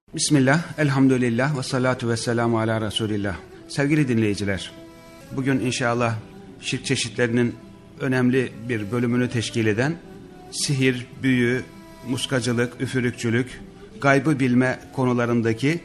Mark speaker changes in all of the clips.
Speaker 1: Bismillah, elhamdülillah ve salatu ve selamu ala Resulillah. Sevgili dinleyiciler, bugün inşallah şirk çeşitlerinin önemli bir bölümünü teşkil eden sihir, büyü, muskacılık, üfürükçülük, gaybı bilme konularındaki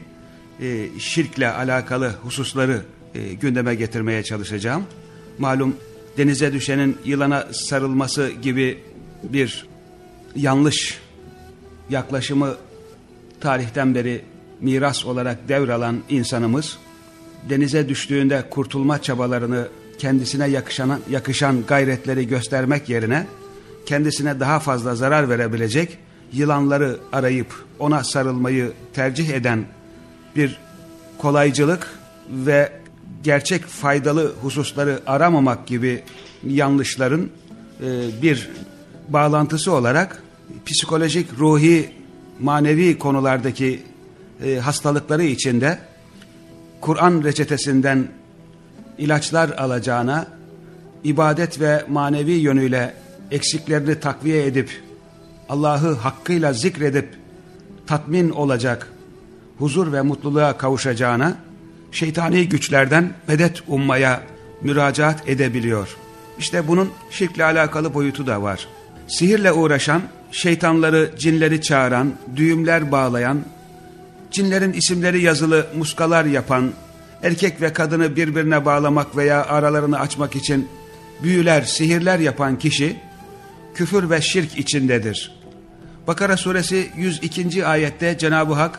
Speaker 1: şirkle alakalı hususları gündeme getirmeye çalışacağım. Malum denize düşenin yılana sarılması gibi bir yanlış yaklaşımı tarihten beri miras olarak devralan insanımız, denize düştüğünde kurtulma çabalarını kendisine yakışan gayretleri göstermek yerine, kendisine daha fazla zarar verebilecek yılanları arayıp ona sarılmayı tercih eden bir kolaycılık ve gerçek faydalı hususları aramamak gibi yanlışların bir bağlantısı olarak psikolojik, ruhi, manevi konulardaki hastalıkları içinde Kur'an reçetesinden ilaçlar alacağına, ibadet ve manevi yönüyle eksiklerini takviye edip Allah'ı hakkıyla zikredip tatmin olacak, huzur ve mutluluğa kavuşacağına şeytani güçlerden medet ummaya müracaat edebiliyor. İşte bunun şirkle alakalı boyutu da var. Sihirle uğraşan, şeytanları, cinleri çağıran, düğümler bağlayan, cinlerin isimleri yazılı muskalar yapan, erkek ve kadını birbirine bağlamak veya aralarını açmak için büyüler, sihirler yapan kişi küfür ve şirk içindedir. Bakara suresi 102. ayette Cenab-ı Hak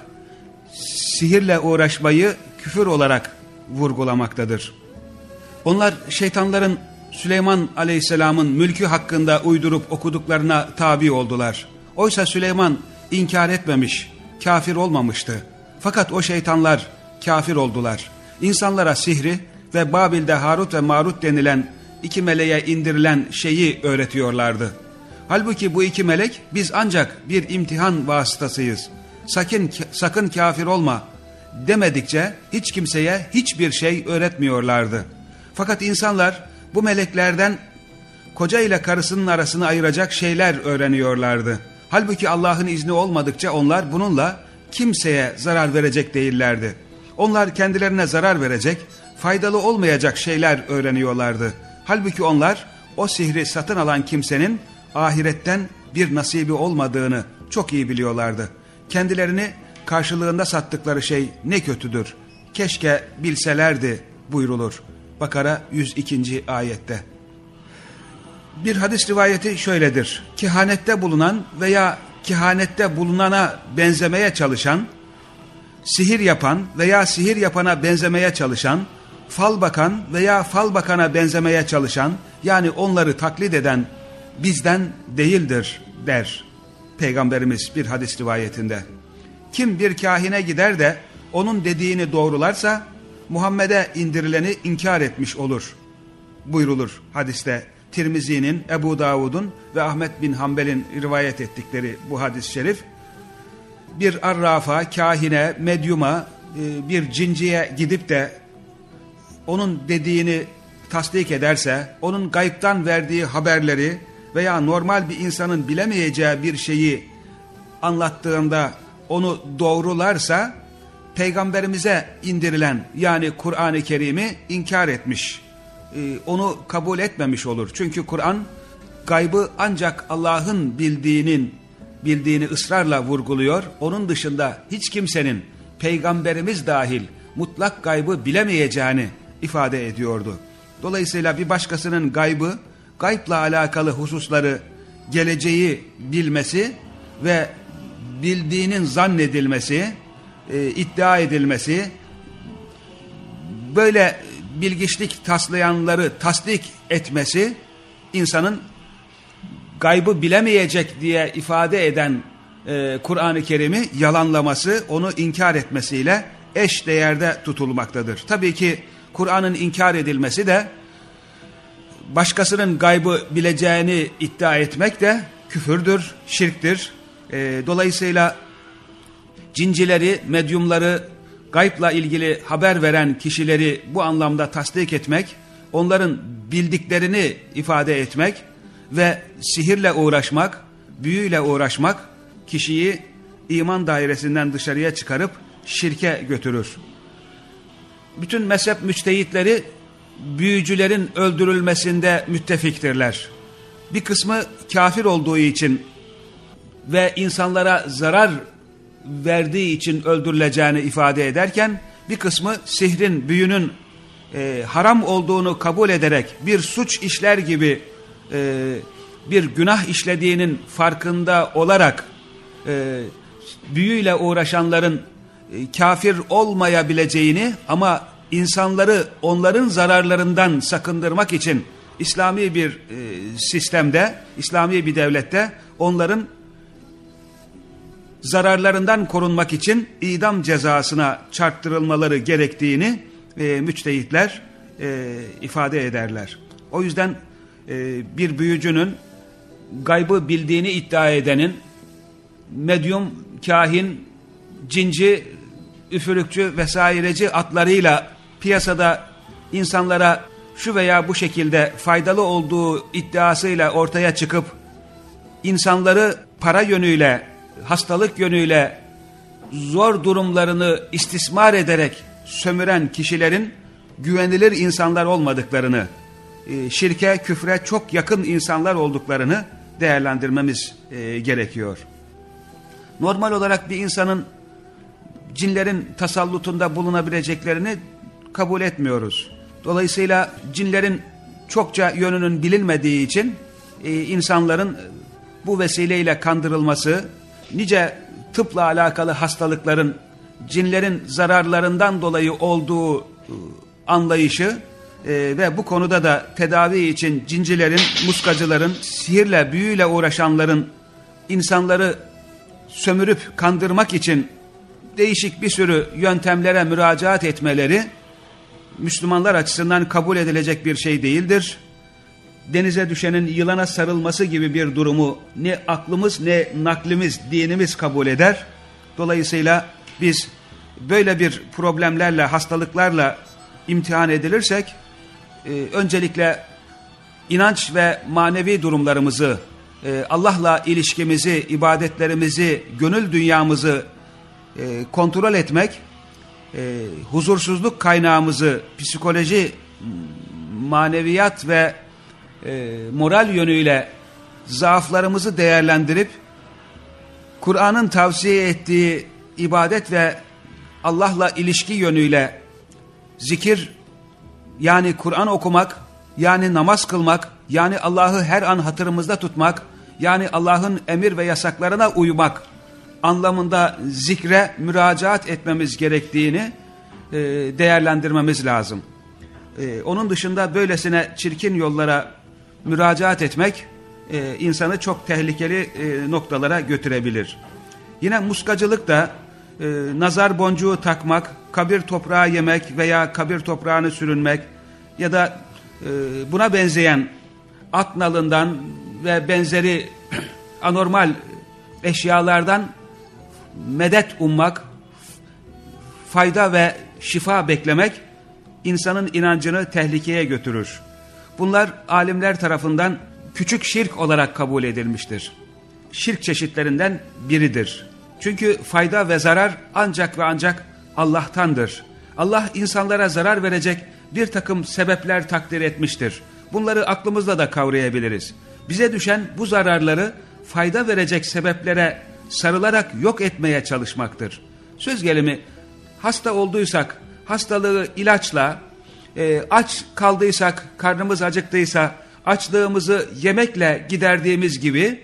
Speaker 1: sihirle uğraşmayı küfür olarak vurgulamaktadır. Onlar şeytanların Süleyman Aleyhisselam'ın mülkü hakkında uydurup okuduklarına tabi oldular. Oysa Süleyman inkar etmemiş, kafir olmamıştı. Fakat o şeytanlar kafir oldular. İnsanlara sihri ve Babil'de Harut ve Marut denilen iki meleğe indirilen şeyi öğretiyorlardı. Halbuki bu iki melek biz ancak bir imtihan vasıtasıyız. Sakın kafir olma demedikçe hiç kimseye hiçbir şey öğretmiyorlardı. Fakat insanlar bu meleklerden koca ile karısının arasını ayıracak şeyler öğreniyorlardı. Halbuki Allah'ın izni olmadıkça onlar bununla kimseye zarar verecek değillerdi. Onlar kendilerine zarar verecek, faydalı olmayacak şeyler öğreniyorlardı. Halbuki onlar o sihri satın alan kimsenin ahiretten bir nasibi olmadığını çok iyi biliyorlardı. Kendilerini karşılığında sattıkları şey ne kötüdür, keşke bilselerdi buyrulur. Bakara 102. ayette. Bir hadis rivayeti şöyledir. Kehanette bulunan veya kehanette bulunana benzemeye çalışan, sihir yapan veya sihir yapana benzemeye çalışan, fal bakan veya fal bakana benzemeye çalışan, yani onları taklit eden bizden değildir der Peygamberimiz bir hadis rivayetinde. Kim bir kahine gider de onun dediğini doğrularsa Muhammed'e indirileni inkar etmiş olur buyrulur hadiste. Tirmizi'nin, Ebu Davud'un ve Ahmet bin Hanbel'in rivayet ettikleri bu hadis-i şerif, bir arrafa, kahine, medyuma, bir cinciye gidip de onun dediğini tasdik ederse, onun gaybtan verdiği haberleri veya normal bir insanın bilemeyeceği bir şeyi anlattığında onu doğrularsa, Peygamberimize indirilen yani Kur'an-ı Kerim'i inkar etmiş, onu kabul etmemiş olur. Çünkü Kur'an gaybı ancak Allah'ın bildiğini ısrarla vurguluyor. Onun dışında hiç kimsenin, Peygamberimiz dahil, mutlak gaybı bilemeyeceğini ifade ediyordu. Dolayısıyla bir başkasının gaybla alakalı hususları, geleceği bilmesi ve bildiğinin zannedilmesi, iddia edilmesi, böyle bilgiçlik taslayanları tasdik etmesi, insanın gaybı bilemeyecek diye ifade eden Kur'an-ı Kerim'i yalanlaması, onu inkar etmesiyle eş değerde tutulmaktadır. Tabii ki Kur'an'ın inkar edilmesi de başkasının gaybı bileceğini iddia etmek de küfürdür, şirktir. Dolayısıyla cincileri, medyumları, gaybla ilgili haber veren kişileri bu anlamda tasdik etmek, onların bildiklerini ifade etmek ve sihirle uğraşmak, büyüyle uğraşmak kişiyi iman dairesinden dışarıya çıkarıp şirke götürür. Bütün mezhep müçtehitleri büyücülerin öldürülmesinde müttefiktirler. Bir kısmı kafir olduğu için ve insanlara zarar verdiği için öldürüleceğini ifade ederken, bir kısmı sihrin, büyünün haram olduğunu kabul ederek bir suç işler gibi bir günah işlediğinin farkında olarak büyüyle uğraşanların kafir olmayabileceğini ama insanları onların zararlarından sakındırmak için İslami bir sistemde, İslami bir devlette onların zararlarından korunmak için idam cezasına çarptırılmaları gerektiğini müçtehitler ifade ederler. O yüzden bir büyücünün, gaybı bildiğini iddia edenin, medyum, kahin, cinci, üfürükçü vesaireci adlarıyla piyasada insanlara şu veya bu şekilde faydalı olduğu iddiasıyla ortaya çıkıp insanları para yönüyle, hastalık yönüyle zor durumlarını istismar ederek sömüren kişilerin güvenilir insanlar olmadıklarını, şirke, küfre çok yakın insanlar olduklarını değerlendirmemiz gerekiyor. Normal olarak bir insanın cinlerin tasallutunda bulunabileceklerini kabul etmiyoruz. Dolayısıyla cinlerin çokça yönünün bilinmediği için insanların bu vesileyle kandırılması, nice tıpla alakalı hastalıkların cinlerin zararlarından dolayı olduğu anlayışı ve bu konuda da tedavi için cincilerin, muskacıların, sihirle, büyüyle uğraşanların insanları sömürüp kandırmak için değişik bir sürü yöntemlere müracaat etmeleri Müslümanlar açısından kabul edilecek bir şey değildir. Denize düşenin yılana sarılması gibi bir durumu ne aklımız ne naklimiz, dinimiz kabul eder. Dolayısıyla biz böyle bir problemlerle, hastalıklarla imtihan edilirsek öncelikle inanç ve manevi durumlarımızı, Allah'la ilişkimizi, ibadetlerimizi, gönül dünyamızı kontrol etmek, huzursuzluk kaynağımızı, psikoloji, maneviyat ve moral yönüyle zaaflarımızı değerlendirip Kur'an'ın tavsiye ettiği ibadet ve Allah'la ilişki yönüyle zikir, yani Kur'an okumak, yani namaz kılmak, yani Allah'ı her an hatırımızda tutmak, yani Allah'ın emir ve yasaklarına uymak anlamında zikre müracaat etmemiz gerektiğini değerlendirmemiz lazım. Onun dışında böylesine çirkin yollara müracaat etmek insanı çok tehlikeli noktalara götürebilir. Yine muskacılık da nazar boncuğu takmak, kabir toprağı yemek veya kabir toprağını sürünmek ya da buna benzeyen at nalından ve benzeri anormal eşyalardan medet ummak, fayda ve şifa beklemek insanın inancını tehlikeye götürür. Bunlar alimler tarafından küçük şirk olarak kabul edilmiştir. Şirk çeşitlerinden biridir. Çünkü fayda ve zarar ancak ve ancak Allah'tandır. Allah insanlara zarar verecek bir takım sebepler takdir etmiştir. Bunları aklımızla da kavrayabiliriz. Bize düşen bu zararları fayda verecek sebeplere sarılarak yok etmeye çalışmaktır. Söz gelimi hasta olduysak hastalığı ilaçla, aç kaldıysak, karnımız acıktıysa açlığımızı yemekle giderdiğimiz gibi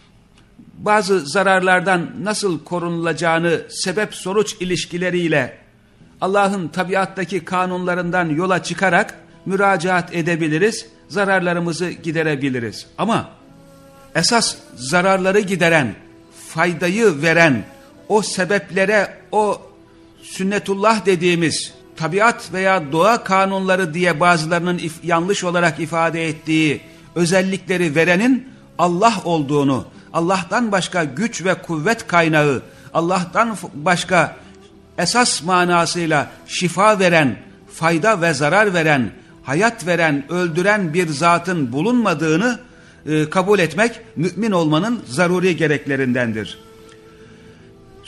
Speaker 1: bazı zararlardan nasıl korunulacağını sebep-sonuç ilişkileriyle Allah'ın tabiattaki kanunlarından yola çıkarak müracaat edebiliriz, zararlarımızı giderebiliriz. Ama esas zararları gideren, faydayı veren, o sebeplere, o sünnetullah dediğimiz tabiat veya doğa kanunları diye bazılarının yanlış olarak ifade ettiği özellikleri verenin Allah olduğunu, Allah'tan başka güç ve kuvvet kaynağı, Allah'tan başka esas manasıyla şifa veren, fayda ve zarar veren, hayat veren, öldüren bir zatın bulunmadığını kabul etmek mümin olmanın zaruri gereklerindendir.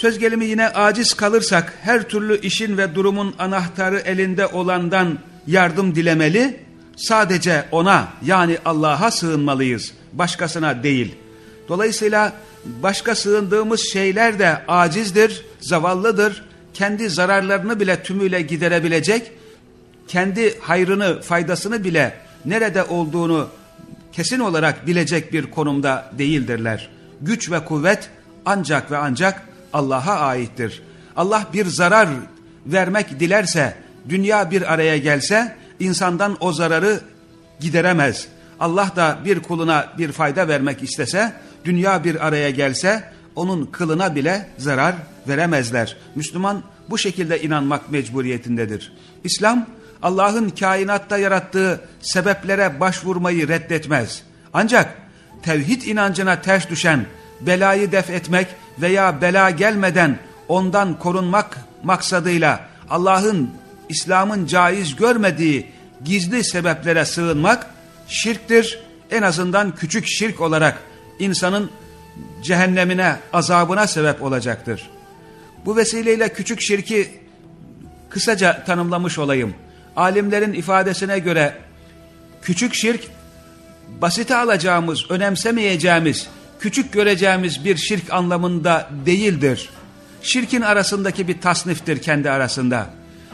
Speaker 1: Söz gelimi yine aciz kalırsak her türlü işin ve durumun anahtarı elinde olandan yardım dilemeli, sadece ona yani Allah'a sığınmalıyız, başkasına değil. Dolayısıyla başka sığındığımız şeyler de acizdir, zavallıdır, kendi zararlarını bile tümüyle giderebilecek, kendi hayrını, faydasını bile nerede olduğunu kesin olarak bilecek bir konumda değildirler. Güç ve kuvvet ancak ve ancak Allah'a aittir. Allah bir zarar vermek dilerse, dünya bir araya gelse insandan o zararı gideremez. Allah da bir kuluna bir fayda vermek istese, dünya bir araya gelse onun kılına bile zarar veremezler. Müslüman bu şekilde inanmak mecburiyetindedir. İslam, Allah'ın kainatta yarattığı sebeplere başvurmayı reddetmez. Ancak tevhid inancına ters düşen, belayı def etmek veya bela gelmeden ondan korunmak maksadıyla Allah'ın, İslam'ın caiz görmediği gizli sebeplere sığınmak şirktir. En azından küçük şirk olarak insanın cehennemine, azabına sebep olacaktır. Bu vesileyle küçük şirki kısaca tanımlamış olayım. Alimlerin ifadesine göre küçük şirk, basite alacağımız, önemsemeyeceğimiz, küçük göreceğimiz bir şirk anlamında değildir. Şirkin arasındaki bir tasniftir kendi arasında.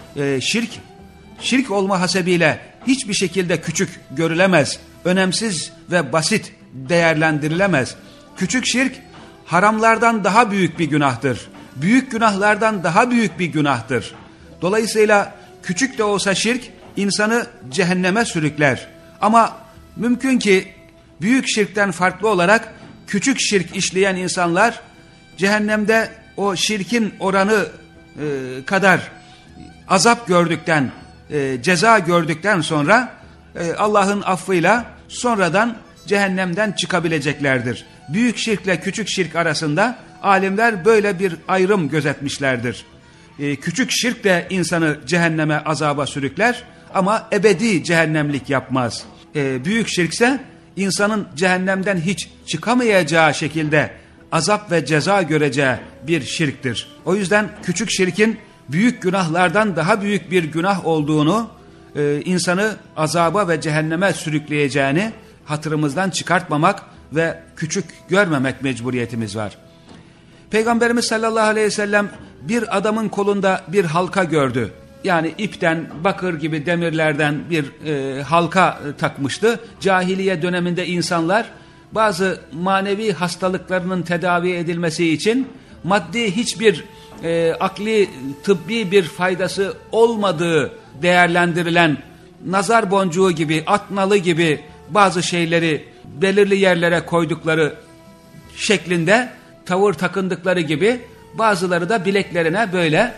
Speaker 1: Şirk olma hasebiyle hiçbir şekilde küçük görülemez, önemsiz ve basit değerlendirilemez. Küçük şirk haramlardan daha büyük bir günahtır. Büyük günahlardan daha büyük bir günahtır. Dolayısıyla küçük de olsa şirk insanı cehenneme sürükler. Ama mümkün ki büyük şirkten farklı olarak küçük şirk işleyen insanlar cehennemde o şirkin oranı kadar azap gördükten, ceza gördükten sonra Allah'ın affıyla sonradan cehennemden çıkabileceklerdir. Büyük şirkle küçük şirk arasında alimler böyle bir ayrım gözetmişlerdir. Küçük şirk de insanı cehenneme, azaba sürükler ama ebedi cehennemlik yapmaz. Büyük şirkse insanın cehennemden hiç çıkamayacağı şekilde azap ve ceza göreceği bir şirktir. O yüzden küçük şirkin büyük günahlardan daha büyük bir günah olduğunu, insanı azaba ve cehenneme sürükleyeceğini hatırımızdan çıkartmamak ve küçük görmemek mecburiyetimiz var. Peygamberimiz sallallahu aleyhi ve sellem bir adamın kolunda bir halka gördü. Yani ipten, bakır gibi demirlerden bir halka takmıştı. Cahiliye döneminde insanlar bazı manevi hastalıklarının tedavi edilmesi için maddi hiçbir akli, tıbbi bir faydası olmadığı değerlendirilen nazar boncuğu gibi, at nalı gibi bazı şeyleri belirli yerlere koydukları şeklinde tavır takındıkları gibi bazıları da bileklerine böyle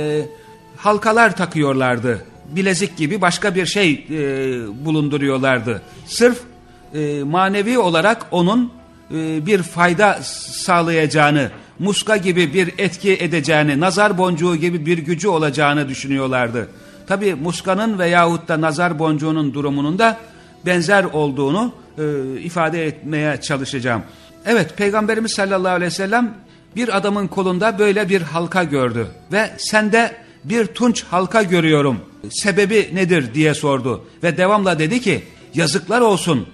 Speaker 1: halkalar takıyorlardı. Bilezik gibi başka bir şey bulunduruyorlardı. Sırf manevi olarak onun bir fayda sağlayacağını, muska gibi bir etki edeceğini, nazar boncuğu gibi bir gücü olacağını düşünüyorlardı. Tabi muskanın veyahut da nazar boncuğunun durumunun da benzer olduğunu ifade etmeye çalışacağım. Evet, Peygamberimiz sallallahu aleyhi ve sellem bir adamın kolunda böyle bir halka gördü ve sende bir tunç halka görüyorum, sebebi nedir diye sordu ve devamla dedi ki yazıklar olsun,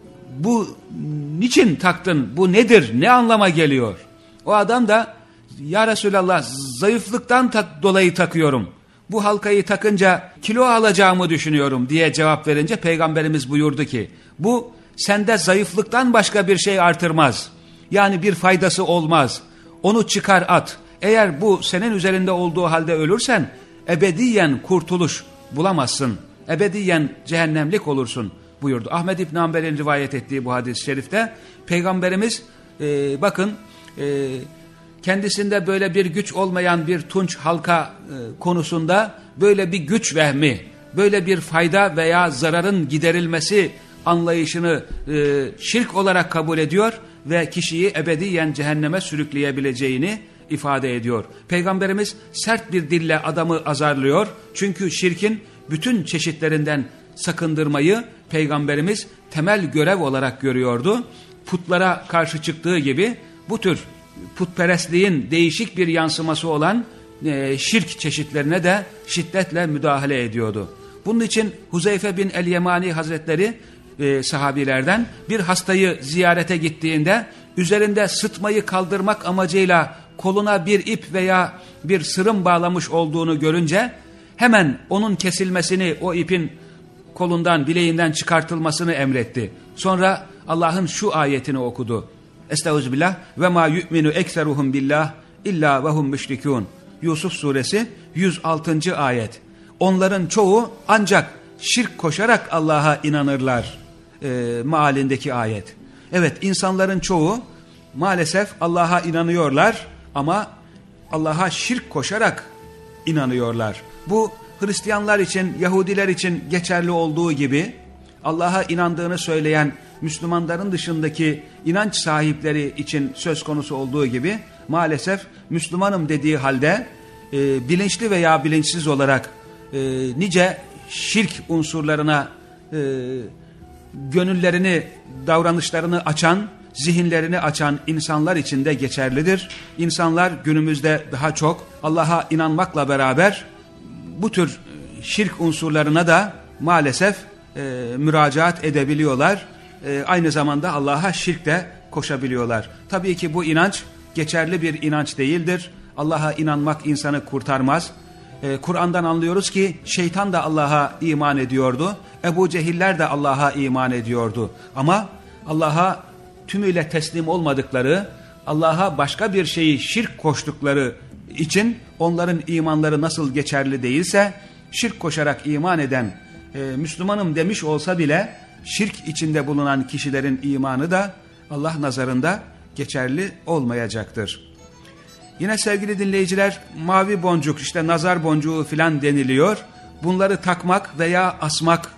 Speaker 1: bu niçin taktın, bu nedir, ne anlama geliyor? O adam da ya Resulallah zayıflıktan dolayı takıyorum, bu halkayı takınca kilo alacağımı düşünüyorum diye cevap verince Peygamberimiz buyurdu ki bu sende zayıflıktan başka bir şey artırmaz. Yani bir faydası olmaz. Onu çıkar at. Eğer bu senin üzerinde olduğu halde ölürsen ebediyen kurtuluş bulamazsın. Ebediyen cehennemlik olursun buyurdu. Ahmed İbn Hanbel'in rivayet ettiği bu hadis-i şerifte Peygamberimiz bakın kendisinde böyle bir güç olmayan bir tunç halka konusunda böyle bir güç vehmi, böyle bir fayda veya zararın giderilmesi anlayışını şirk olarak kabul ediyor ve kişiyi ebediyen cehenneme sürükleyebileceğini ifade ediyor. Peygamberimiz sert bir dille adamı azarlıyor. Çünkü şirkin bütün çeşitlerinden sakındırmayı Peygamberimiz temel görev olarak görüyordu. Putlara karşı çıktığı gibi bu tür putperestliğin değişik bir yansıması olan şirk çeşitlerine de şiddetle müdahale ediyordu. Bunun için Huzeyfe bin el-Yemani Hazretleri sahabilerden bir hastayı ziyarete gittiğinde üzerinde sıtmayı kaldırmak amacıyla koluna bir ip veya bir sırım bağlamış olduğunu görünce hemen onun kesilmesini, o ipin kolundan, bileğinden çıkartılmasını emretti. Sonra Allah'ın şu ayetini okudu. Estağfirullah ve ma yu'minu ekseruhum billah illa ve hum müşrikûn. Yusuf suresi 106. ayet. Onların çoğu ancak şirk koşarak Allah'a inanırlar mealindeki ayet. Evet, insanların çoğu maalesef Allah'a inanıyorlar ama Allah'a şirk koşarak inanıyorlar. Bu Hristiyanlar için, Yahudiler için geçerli olduğu gibi Allah'a inandığını söyleyen Müslümanların dışındaki inanç sahipleri için söz konusu olduğu gibi maalesef Müslümanım dediği halde bilinçli veya bilinçsiz olarak nice şirk unsurlarına gönüllerini, davranışlarını açan, zihinlerini açan insanlar için de geçerlidir. İnsanlar günümüzde daha çok Allah'a inanmakla beraber bu tür şirk unsurlarına da maalesef müracaat edebiliyorlar. Aynı zamanda Allah'a şirk de koşabiliyorlar. Tabii ki bu inanç geçerli bir inanç değildir. Allah'a inanmak insanı kurtarmaz. Kur'an'dan anlıyoruz ki şeytan da Allah'a iman ediyordu. Ebu Cehiller de Allah'a iman ediyordu. Ama Allah'a tümüyle teslim olmadıkları, Allah'a başka bir şeyi şirk koştukları için onların imanları nasıl geçerli değilse, şirk koşarak iman eden, Müslümanım demiş olsa bile şirk içinde bulunan kişilerin imanı da Allah nazarında geçerli olmayacaktır. Yine sevgili dinleyiciler, mavi boncuk, işte nazar boncuğu filan deniliyor. Bunları takmak veya asmak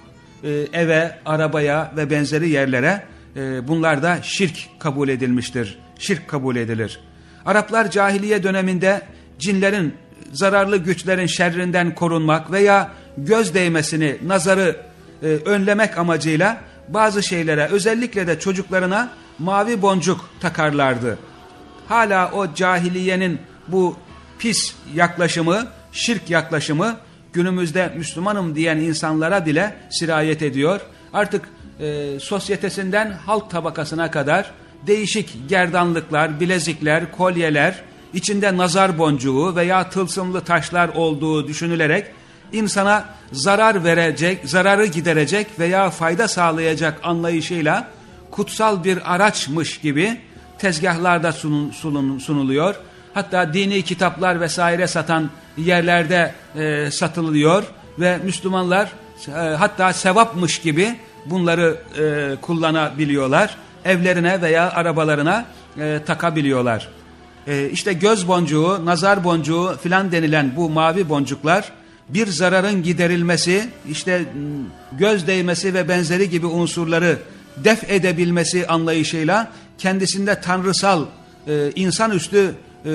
Speaker 1: eve, arabaya ve benzeri yerlere bunlar da şirk kabul edilmiştir. Şirk kabul edilir. Araplar cahiliye döneminde cinlerin, zararlı güçlerin şerrinden korunmak veya göz değmesini, nazarı önlemek amacıyla bazı şeylere, özellikle de çocuklarına mavi boncuk takarlardı. Hala o cahiliyenin bu pis yaklaşımı, şirk yaklaşımı günümüzde Müslümanım diyen insanlara bile sirayet ediyor. Artık sosyetesinden halk tabakasına kadar değişik gerdanlıklar, bilezikler, kolyeler, içinde nazar boncuğu veya tılsımlı taşlar olduğu düşünülerek insana zarar verecek, zararı giderecek veya fayda sağlayacak anlayışıyla kutsal bir araçmış gibi tezgahlarda sunuluyor. Hatta dini kitaplar vesaire satan yerlerde satılıyor ve Müslümanlar hatta sevapmış gibi bunları kullanabiliyorlar. Evlerine veya arabalarına takabiliyorlar. İşte göz boncuğu, nazar boncuğu filan denilen bu mavi boncuklar bir zararın giderilmesi, işte göz değmesi ve benzeri gibi unsurları def edebilmesi anlayışıyla kendisinde tanrısal, insanüstü,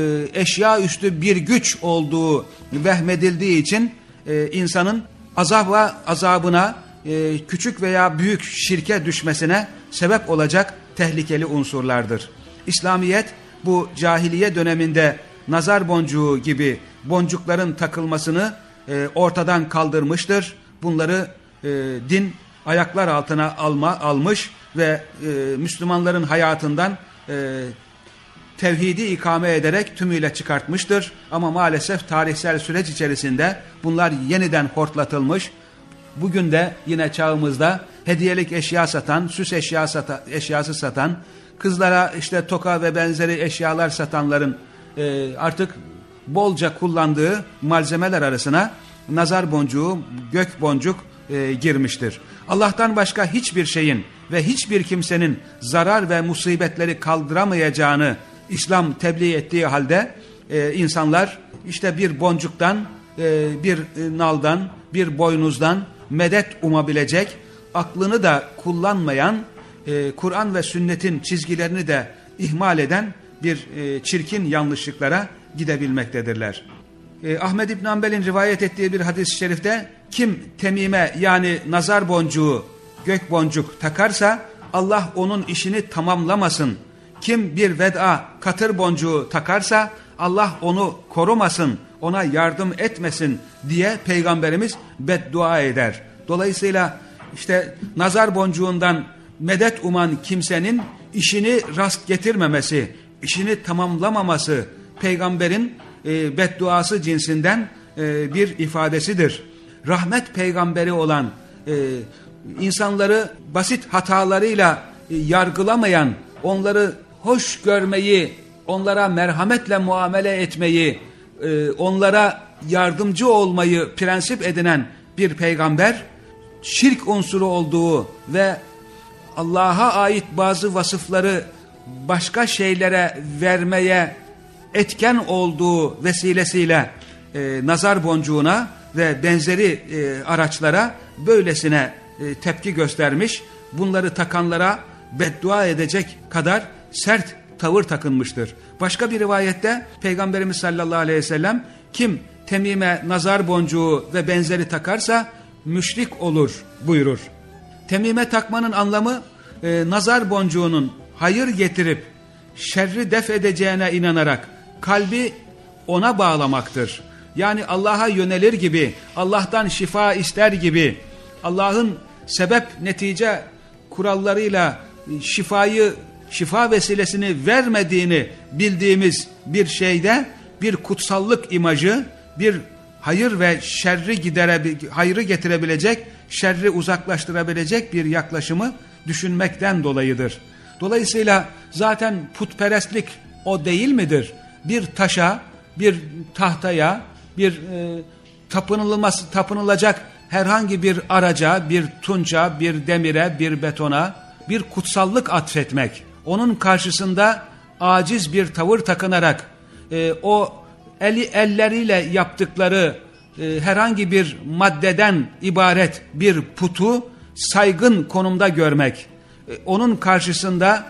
Speaker 1: eşyaüstü bir güç olduğu vehmedildiği için insanın azabına, küçük veya büyük şirke düşmesine sebep olacak tehlikeli unsurlardır. İslamiyet bu cahiliye döneminde nazar boncuğu gibi boncukların takılmasını ortadan kaldırmıştır. Bunları din ayaklar altına almış ve Müslümanların hayatından tevhidi ikame ederek tümüyle çıkartmıştır. Ama maalesef tarihsel süreç içerisinde bunlar yeniden hortlatılmış. Bugün de yine çağımızda hediyelik eşya satan, süs eşyası satan, kızlara işte toka ve benzeri eşyalar satanların artık bolca kullandığı malzemeler arasına nazar boncuğu, gök boncuk girmiştir. Allah'tan başka hiçbir şeyin ve hiçbir kimsenin zarar ve musibetleri kaldıramayacağını İslam tebliğ ettiği halde insanlar işte bir boncuktan, bir naldan, bir boynuzdan medet umabilecek, aklını da kullanmayan, Kur'an ve sünnetin çizgilerini de ihmal eden bir çirkin yanlışlıklara gidebilmektedirler. Ahmed İbn Hanbel'in rivayet ettiği bir hadis-i şerifte kim temime yani nazar boncuğu, gök boncuk takarsa Allah onun işini tamamlamasın, Kim bir veda katır boncuğu takarsa Allah onu korumasın, ona yardım etmesin diye Peygamberimiz beddua eder. Dolayısıyla işte nazar boncuğundan medet uman kimsenin işini rast getirmemesi, işini tamamlamaması Peygamberin bedduası cinsinden bir ifadesidir. Rahmet peygamberi olan, insanları basit hatalarıyla yargılamayan, onları hoş görmeyi, onlara merhametle muamele etmeyi, onlara yardımcı olmayı prensip edinen bir peygamber, şirk unsuru olduğu ve Allah'a ait bazı vasıfları başka şeylere vermeye etken olduğu vesilesiyle nazar boncuğuna ve benzeri araçlara böylesine tepki göstermiş, bunları takanlara beddua edecek kadar sert tavır takınmıştır. Başka bir rivayette Peygamberimiz sallallahu aleyhi ve sellem kim temime, nazar boncuğu ve benzeri takarsa müşrik olur buyurur. Temime takmanın anlamı nazar boncuğunun hayır getirip şerri def edeceğine inanarak kalbi ona bağlamaktır. Yani Allah'a yönelir gibi, Allah'tan şifa ister gibi, Allah'ın sebep netice kurallarıyla şifa vesilesini vermediğini bildiğimiz bir şeyde bir kutsallık imajı, bir hayır ve hayrı getirebilecek, şerri uzaklaştırabilecek bir yaklaşımı düşünmekten dolayıdır. Dolayısıyla zaten putperestlik o değil midir? Bir taşa, bir tahtaya, bir tapınılacak herhangi bir araca, bir tunca, bir demire, bir betona bir kutsallık atfetmek. Onun karşısında aciz bir tavır takınarak o elleriyle yaptıkları herhangi bir maddeden ibaret bir putu saygın konumda görmek. Onun karşısında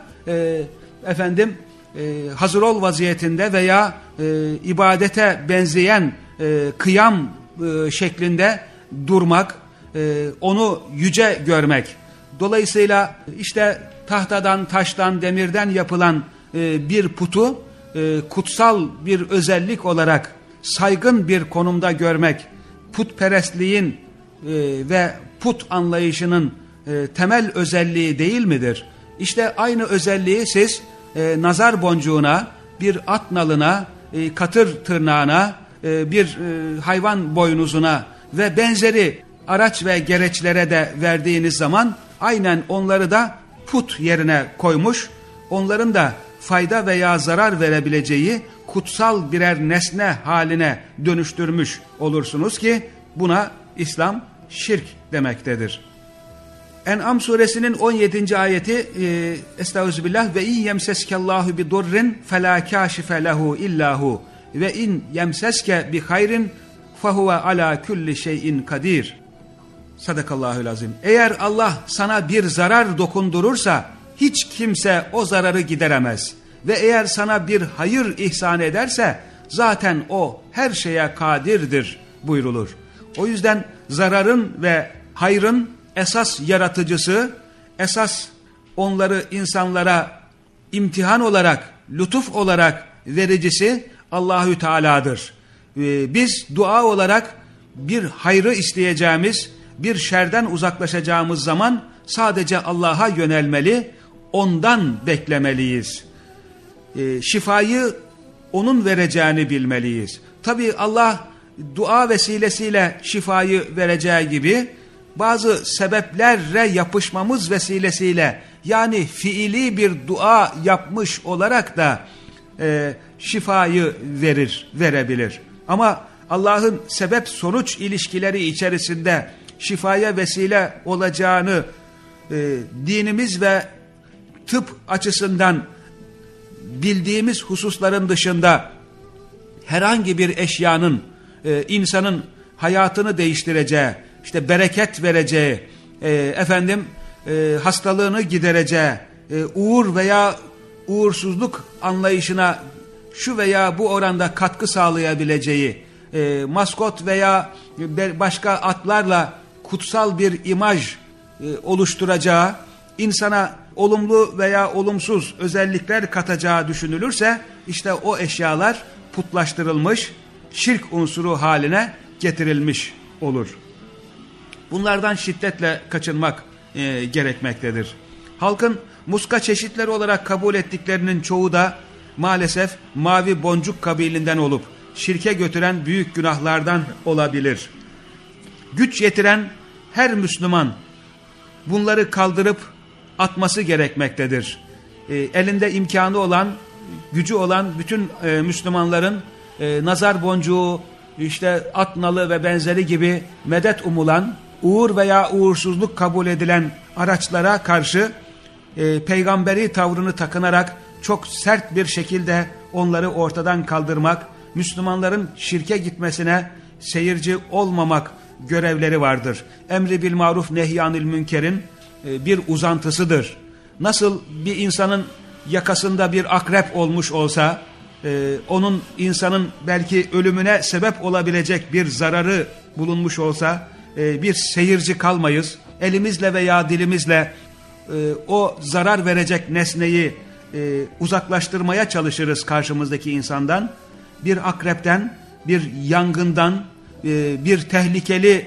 Speaker 1: hazır ol vaziyetinde veya ibadete benzeyen kıyam şeklinde durmak, onu yüce görmek. Dolayısıyla işte tahtadan, taştan, demirden yapılan bir putu kutsal bir özellik olarak saygın bir konumda görmek, putperestliğin ve put anlayışının temel özelliği değil midir? İşte aynı özelliği siz nazar boncuğuna, bir at nalına, katır tırnağına, bir hayvan boynuzuna ve benzeri araç ve gereçlere de verdiğiniz zaman aynen onları da put yerine koymuş, onların da fayda veya zarar verebileceği kutsal birer nesne haline dönüştürmüş olursunuz ki buna İslam şirk demektedir. En'am suresinin 17. ayeti Estağfirullah ve in yemseskallahu bi durrin fela kashife lehu illahu ve in yemseske bi hayrin fehuve ala kulli şeyin kadir. Sadakallahul azim. Eğer Allah sana bir zarar dokundurursa hiç kimse o zararı gideremez. Ve eğer sana bir hayır ihsan ederse zaten o her şeye kadirdir buyrulur. O yüzden zararın ve hayrın esas yaratıcısı, esas onları insanlara imtihan olarak, lütuf olarak vericisi Allahü Teala'dır. Biz dua olarak bir hayrı isteyeceğimiz, bir şerden uzaklaşacağımız zaman sadece Allah'a yönelmeli, ondan beklemeliyiz. Şifayı onun vereceğini bilmeliyiz. Tabi Allah dua vesilesiyle şifayı vereceği gibi bazı sebeplerle yapışmamız vesilesiyle yani fiili bir dua yapmış olarak da şifayı verebilir. Ama Allah'ın sebep sonuç ilişkileri içerisinde şifaya vesile olacağını dinimiz ve tıp açısından bildiğimiz hususların dışında herhangi bir eşyanın insanın hayatını değiştireceği, işte bereket vereceği, hastalığını gidereceği, uğur veya uğursuzluk anlayışına şu veya bu oranda katkı sağlayabileceği, maskot veya başka atlarla kutsal bir imaj oluşturacağı insana olumlu veya olumsuz özellikler katacağı düşünülürse işte o eşyalar putlaştırılmış, şirk unsuru haline getirilmiş olur. Bunlardan şiddetle kaçınmak gerekmektedir. Halkın muska çeşitleri olarak kabul ettiklerinin çoğu da maalesef mavi boncuk kabilinden olup şirke götüren büyük günahlardan olabilir. Güç yetiren her Müslüman bunları kaldırıp atması gerekmektedir. Elinde imkanı olan, gücü olan bütün Müslümanların nazar boncuğu, işte at nalı ve benzeri gibi medet umulan, uğur veya uğursuzluk kabul edilen araçlara karşı peygamberi tavrını takınarak çok sert bir şekilde onları ortadan kaldırmak, Müslümanların şirke gitmesine seyirci olmamak görevleri vardır. Emri bil maruf nehyanil münkerin bir uzantısıdır. Nasıl bir insanın yakasında bir akrep olmuş olsa, onun insanın belki ölümüne sebep olabilecek bir zararı bulunmuş olsa, bir seyirci kalmayız. Elimizle veya dilimizle o zarar verecek nesneyi uzaklaştırmaya çalışırız karşımızdaki insandan. Bir akrepten, bir yangından, bir tehlikeli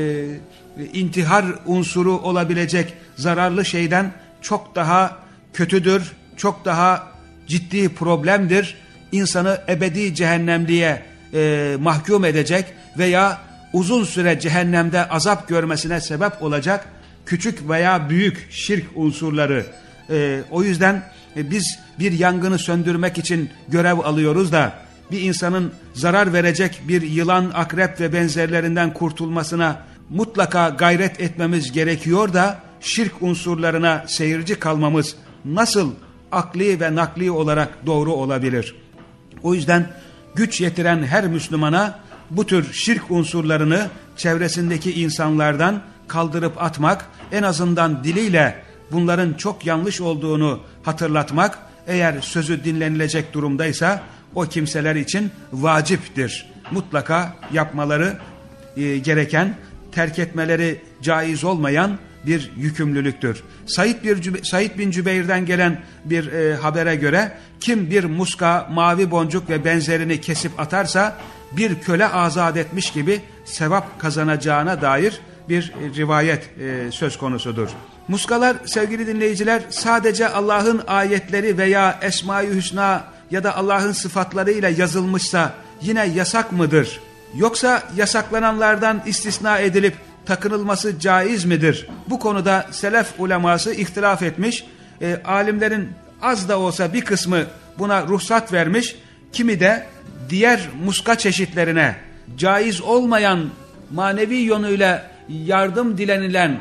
Speaker 1: intihar unsuru olabilecek zararlı şeyden çok daha kötüdür, çok daha ciddi problemdir. İnsanı ebedi cehennemliğe mahkum edecek veya uzun süre cehennemde azap görmesine sebep olacak küçük veya büyük şirk unsurları. O yüzden biz bir yangını söndürmek için görev alıyoruz da bir insanın zarar verecek bir yılan, akrep ve benzerlerinden kurtulmasına mutlaka gayret etmemiz gerekiyor da şirk unsurlarına seyirci kalmamız nasıl akli ve nakli olarak doğru olabilir? O yüzden güç yetiren her Müslümana bu tür şirk unsurlarını çevresindeki insanlardan kaldırıp atmak, en azından diliyle bunların çok yanlış olduğunu hatırlatmak, eğer sözü dinlenilecek durumdaysa o kimseler için vaciptir. Mutlaka yapmaları gereken, terk etmeleri caiz olmayan bir yükümlülüktür. Said bin Cübeyr'den gelen bir habere göre kim bir muska, mavi boncuk ve benzerini kesip atarsa bir köle azat etmiş gibi sevap kazanacağına dair bir rivayet söz konusudur. Muskalar sevgili dinleyiciler sadece Allah'ın ayetleri veya Esma-i Hüsna ya da Allah'ın sıfatlarıyla yazılmışsa yine yasak mıdır? Yoksa yasaklananlardan istisna edilip takınılması caiz midir? Bu konuda selef uleması ihtilaf etmiş. Alimlerin az da olsa bir kısmı buna ruhsat vermiş. Kimi de diğer muska çeşitlerine caiz olmayan manevi yönüyle yardım dilenilen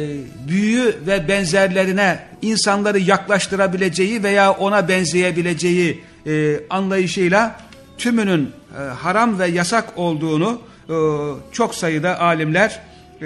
Speaker 1: büyü ve benzerlerine insanları yaklaştırabileceği veya ona benzeyebileceği anlayışıyla tümünün haram ve yasak olduğunu çok sayıda alimler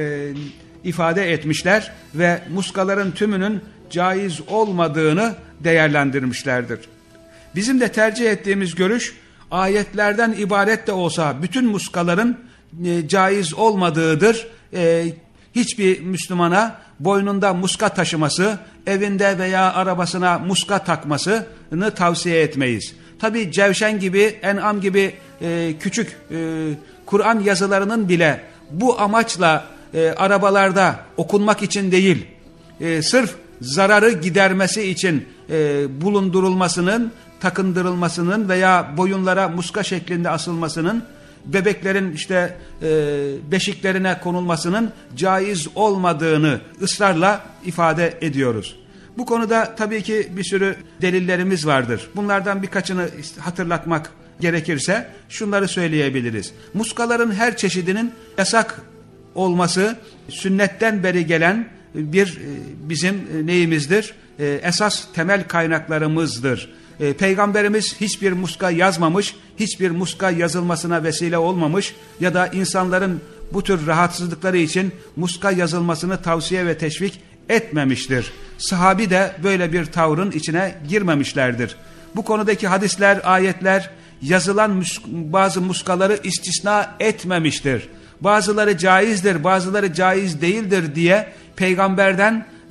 Speaker 1: ifade etmişler ve muskaların tümünün caiz olmadığını değerlendirmişlerdir. Bizim de tercih ettiğimiz görüş, ayetlerden ibaret de olsa bütün muskaların caiz olmadığıdır. Hiçbir Müslümana boynunda muska taşıması, evinde veya arabasına muska takmasını tavsiye etmeyiz. Tabi Cevşen gibi, En'am gibi küçük Kur'an yazılarının bile bu amaçla arabalarda okunmak için değil, sırf zararı gidermesi için bulundurulmasının, takındırılmasının veya boyunlara muska şeklinde asılmasının, bebeklerin işte beşiklerine konulmasının caiz olmadığını ısrarla ifade ediyoruz. Bu konuda tabii ki bir sürü delillerimiz vardır. Bunlardan birkaçını hatırlatmak gerekirse şunları söyleyebiliriz. Muskaların her çeşidinin yasak olması sünnetten beri gelen bir bizim neyimizdir? Esas temel kaynaklarımızdır. Peygamberimiz hiçbir muska yazmamış, hiçbir muska yazılmasına vesile olmamış ya da insanların bu tür rahatsızlıkları için muska yazılmasını tavsiye ve teşvik etmemiştir. Sahabi de böyle bir tavrın içine girmemişlerdir. Bu konudaki hadisler, ayetler yazılan bazı muskaları istisna etmemiştir. Bazıları caizdir, bazıları caiz değildir diye peygamberden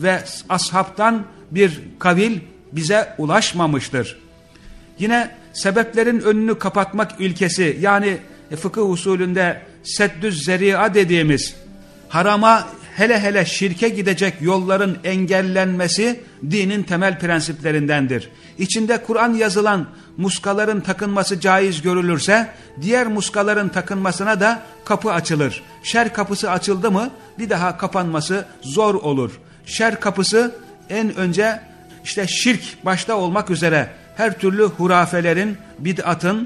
Speaker 1: ve ashabtan bir kavil bize ulaşmamıştır. Yine sebeplerin önünü kapatmak ilkesi, yani fıkıh usulünde seddüz zeri'a dediğimiz harama, hele hele şirke gidecek yolların engellenmesi dinin temel prensiplerindendir. İçinde Kur'an yazılan muskaların takınması caiz görülürse diğer muskaların takınmasına da kapı açılır. Şer kapısı açıldı mı bir daha kapanması zor olur. Şer kapısı en önce işte şirk başta olmak üzere her türlü hurafelerin, bid'atın,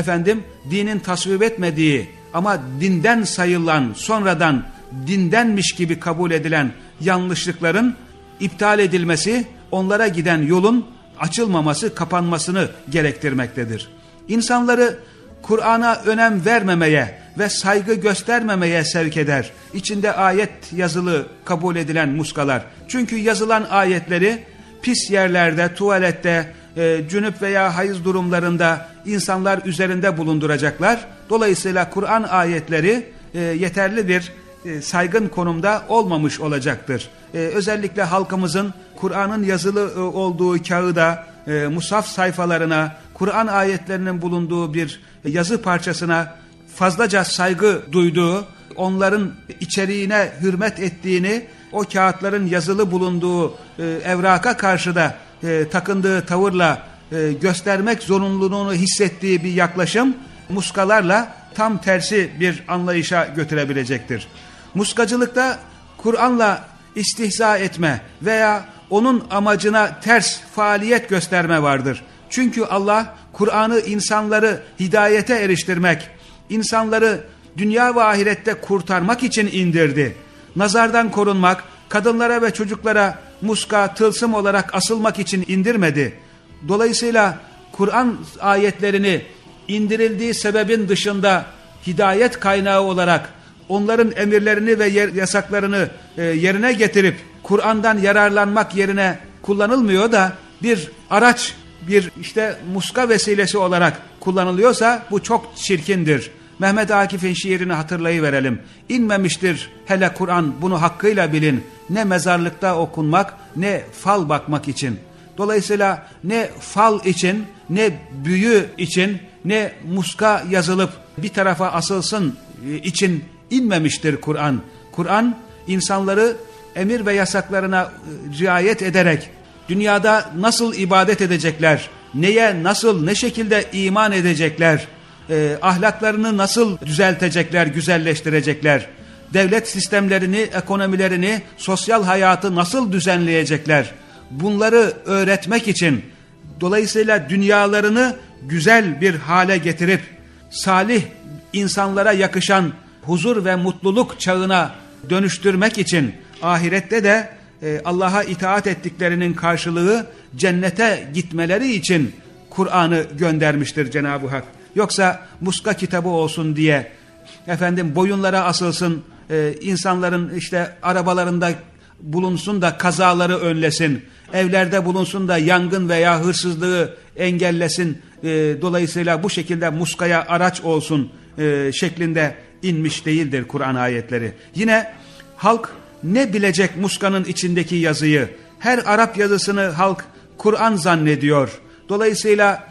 Speaker 1: dinin tasvip etmediği ama dinden sayılan, sonradan dindenmiş gibi kabul edilen yanlışlıkların iptal edilmesi, onlara giden yolun açılmaması, kapanmasını gerektirmektedir. İnsanları Kur'an'a önem vermemeye ve saygı göstermemeye sevk eder. İçinde ayet yazılı kabul edilen muskalar. Çünkü yazılan ayetleri pis yerlerde, tuvalette, cünüp veya hayız durumlarında insanlar üzerinde bulunduracaklar. Dolayısıyla Kur'an ayetleri yeterli bir saygın konumda olmamış olacaktır. Özellikle halkımızın Kur'an'ın yazılı olduğu kağıda, mushaf sayfalarına, Kur'an ayetlerinin bulunduğu bir yazı parçasına fazlaca saygı duyduğu, onların içeriğine hürmet ettiğini, o kağıtların yazılı bulunduğu evraka karşı da takındığı tavırla göstermek zorunluluğunu hissettiği bir yaklaşım muskalarla tam tersi bir anlayışa götürebilecektir. Muskacılıkta Kur'an'la istihza etme veya onun amacına ters faaliyet gösterme vardır. Çünkü Allah Kur'an'ı insanları hidayete eriştirmek, insanları dünya ve ahirette kurtarmak için indirdi. Nazardan korunmak, kadınlara ve çocuklara muska, tılsım olarak asılmak için indirmedi. Dolayısıyla Kur'an ayetlerini indirildiği sebebin dışında hidayet kaynağı olarak onların emirlerini ve yasaklarını yerine getirip Kur'an'dan yararlanmak yerine kullanılmıyor da bir araç, bir muska vesilesi olarak kullanılıyorsa bu çok çirkindir. Mehmet Akif'in şiirini hatırlayıverelim. İnmemiştir hele Kur'an, bunu hakkıyla bilin. Ne mezarlıkta okunmak, ne fal bakmak için. Dolayısıyla ne fal için, ne büyü için, ne muska yazılıp bir tarafa asılsın için inmemiştir Kur'an. Kur'an insanları emir ve yasaklarına riayet ederek dünyada nasıl ibadet edecekler, neye nasıl, ne şekilde iman edecekler, ahlaklarını nasıl düzeltecekler, güzelleştirecekler, devlet sistemlerini, ekonomilerini, sosyal hayatı nasıl düzenleyecekler, bunları öğretmek için, dolayısıyla dünyalarını güzel bir hale getirip salih insanlara yakışan huzur ve mutluluk çağına dönüştürmek için, ahirette de Allah'a itaat ettiklerinin karşılığı cennete gitmeleri için Kur'an'ı göndermiştir Cenab-ı Hak. Yoksa muska kitabı olsun diye boyunlara asılsın, insanların arabalarında bulunsun da kazaları önlesin, evlerde bulunsun da yangın veya hırsızlığı engellesin, dolayısıyla bu şekilde muskaya araç olsun şeklinde inmiş değildir Kur'an ayetleri. Yine halk ne bilecek muskanın içindeki yazıyı? Her Arap yazısını halk Kur'an zannediyor. Dolayısıyla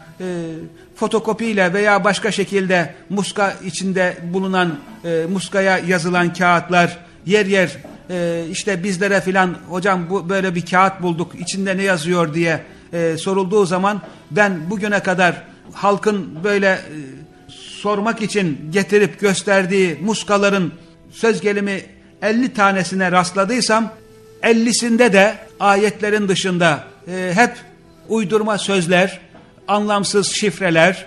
Speaker 1: fotokopiyle veya başka şekilde muska içinde bulunan muskaya yazılan kağıtlar yer yer bizlere filan hocam bu böyle bir kağıt bulduk içinde ne yazıyor diye sorulduğu zaman ben bugüne kadar halkın böyle sormak için getirip gösterdiği muskaların söz gelimi 50 tanesine rastladıysam 50'sinde de ayetlerin dışında hep uydurma sözler, anlamsız şifreler,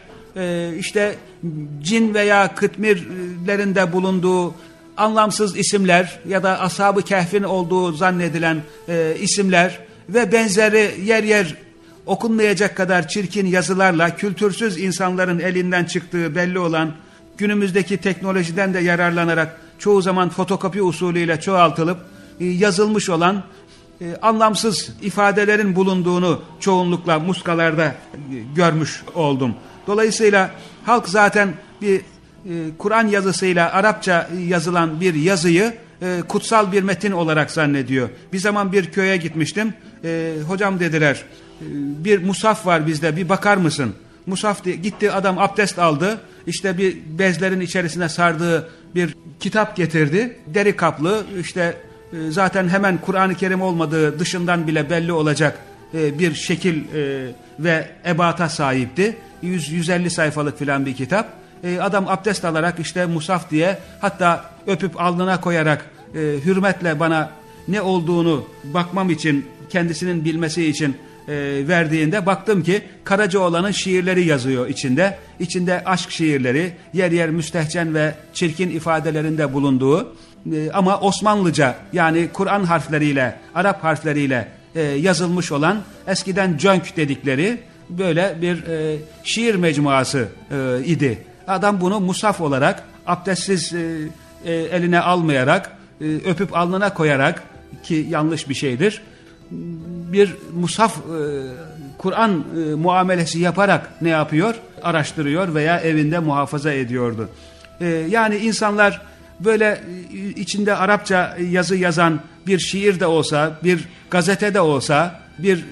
Speaker 1: cin veya kıtmirlerinde bulunduğu anlamsız isimler ya da Ashab-ı Kehf'in olduğu zannedilen isimler ve benzeri yer yer okunmayacak kadar çirkin yazılarla kültürsüz insanların elinden çıktığı belli olan, günümüzdeki teknolojiden de yararlanarak çoğu zaman fotokopi usulüyle çoğaltılıp yazılmış olan anlamsız ifadelerin bulunduğunu çoğunlukla muskalarda görmüş oldum. Dolayısıyla halk zaten bir Kur'an yazısıyla Arapça yazılan bir yazıyı kutsal bir metin olarak zannediyor. Bir zaman bir köye gitmiştim. Hocam dediler, bir musaf var bizde, bir bakar mısın? Musaf diye gitti, adam abdest aldı. İşte bir bezlerin içerisine sardığı bir kitap getirdi. Deri kaplı, işte zaten hemen Kur'an-ı Kerim olmadığı dışından bile belli olacak bir şekil ve ebata sahipti. 100-150 sayfalık filan bir kitap. Adam abdest alarak işte musaf diye, hatta öpüp alnına koyarak hürmetle bana ne olduğunu bakmam için, kendisinin bilmesi için verdiğinde baktım ki Karacaoğlan'ın şiirleri yazıyor içinde. İçinde aşk şiirleri, yer yer müstehcen ve çirkin ifadelerinde bulunduğu ama Osmanlıca, yani Kur'an harfleriyle, Arap harfleriyle yazılmış olan, eskiden cönk dedikleri böyle bir şiir mecmuası idi. Adam bunu musaf olarak, abdestsiz eline almayarak, öpüp alnına koyarak, ki yanlış bir şeydir, bir musaf Kur'an muamelesi yaparak ne yapıyor? Araştırıyor veya evinde muhafaza ediyordu. Yani insanlar böyle içinde Arapça yazı yazan bir şiir de olsa, bir gazete de olsa, bir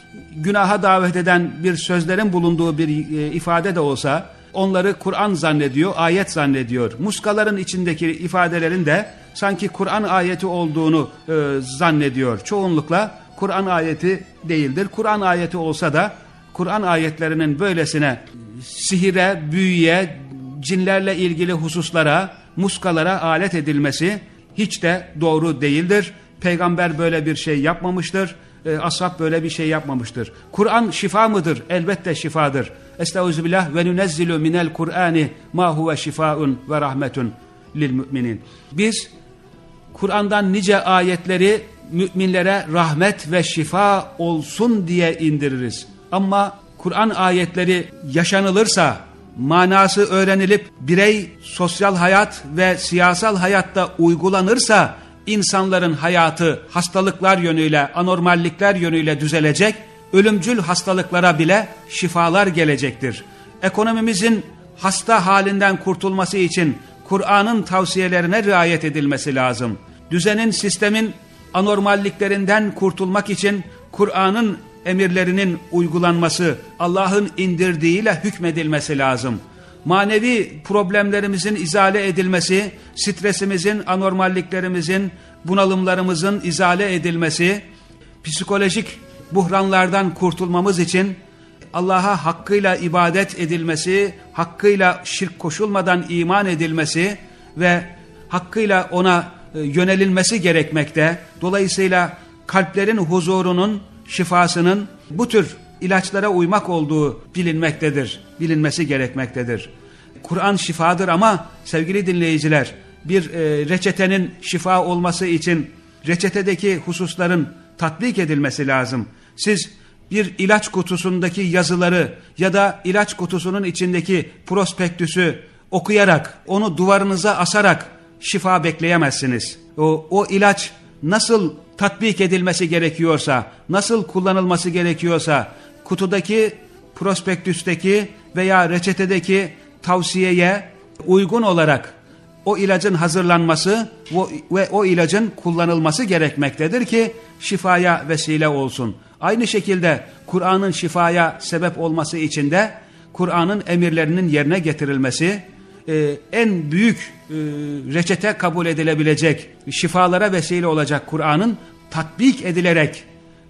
Speaker 1: günaha davet eden bir sözlerin bulunduğu bir ifade de olsa, onları Kur'an zannediyor, ayet zannediyor. Muskaların içindeki ifadelerin de sanki Kur'an ayeti olduğunu zannediyor. Çoğunlukla Kur'an ayeti değildir. Kur'an ayeti olsa da Kur'an ayetlerinin böylesine sihire, büyüye, cinlerle ilgili hususlara, muskalara alet edilmesi hiç de doğru değildir. Peygamber böyle bir şey yapmamıştır. Ashab böyle bir şey yapmamıştır. Kur'an şifa mıdır? Elbette şifadır. Estağfirullah ve nunezzilu minel Kur'ani ma huve şifaun ve rahmetun lil müminin. Biz Kur'an'dan nice ayetleri müminlere rahmet ve şifa olsun diye indiririz. Ama Kur'an ayetleri yaşanılırsa, manası öğrenilip birey sosyal hayat ve siyasal hayatta uygulanırsa, insanların hayatı hastalıklar yönüyle, anormallikler yönüyle düzelecek, ölümcül hastalıklara bile şifalar gelecektir. Ekonomimizin hasta halinden kurtulması için Kur'an'ın tavsiyelerine riayet edilmesi lazım. Düzenin, sistemin anormalliklerinden kurtulmak için Kur'an'ın emirlerinin uygulanması, Allah'ın indirdiğiyle hükmedilmesi lazım. Manevi problemlerimizin izale edilmesi, stresimizin, anormalliklerimizin, bunalımlarımızın izale edilmesi, psikolojik buhranlardan kurtulmamız için Allah'a hakkıyla ibadet edilmesi, hakkıyla şirk koşulmadan iman edilmesi ve hakkıyla ona yönelilmesi gerekmekte. Dolayısıyla kalplerin huzurunun, şifasının bu tür ilaçlara uymak olduğu bilinmektedir, bilinmesi gerekmektedir. Kur'an şifadır ama sevgili dinleyiciler, bir reçetenin şifa olması için reçetedeki hususların tatbik edilmesi lazım. Siz bir ilaç kutusundaki yazıları ya da ilaç kutusunun içindeki prospektüsü okuyarak, onu duvarınıza asarak şifa bekleyemezsiniz. O ilaç nasıl tatbik edilmesi gerekiyorsa, nasıl kullanılması gerekiyorsa, kutudaki, prospektüsteki veya reçetedeki tavsiyeye uygun olarak o ilacın hazırlanması ve o ilacın kullanılması gerekmektedir ki şifaya vesile olsun. Aynı şekilde Kur'an'ın şifaya sebep olması için de Kur'an'ın emirlerinin yerine getirilmesi, en büyük reçete kabul edilebilecek, şifalara vesile olacak Kur'an'ın tatbik edilerek